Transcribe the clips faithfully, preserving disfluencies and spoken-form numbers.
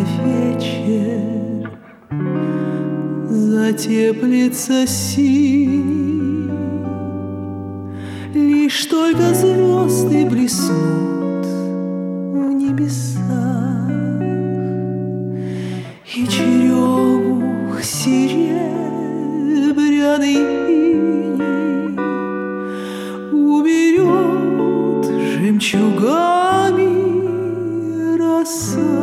вечер затеплится синий, лишь только звезды блеснут в небесах, и черемух серебряный иней уберет жемчугами роса.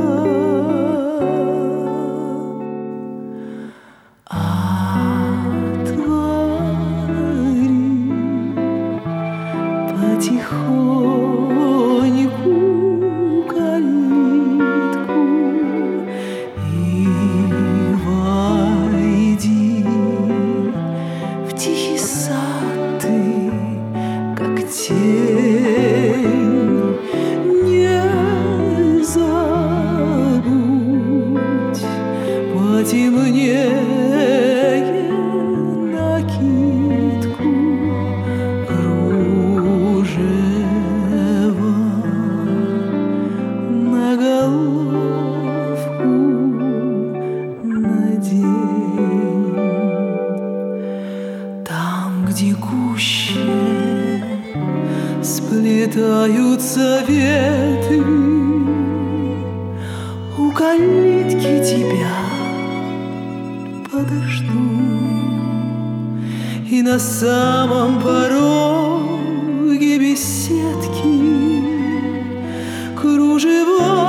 Потихоньку калитку и войди в тихий сад ты, как тень. Не забудь, потемнее накидку на головку надень. Там, где гуще сплетаются ветви, у калитки тебя подожду, и на самом пороге беседки кружева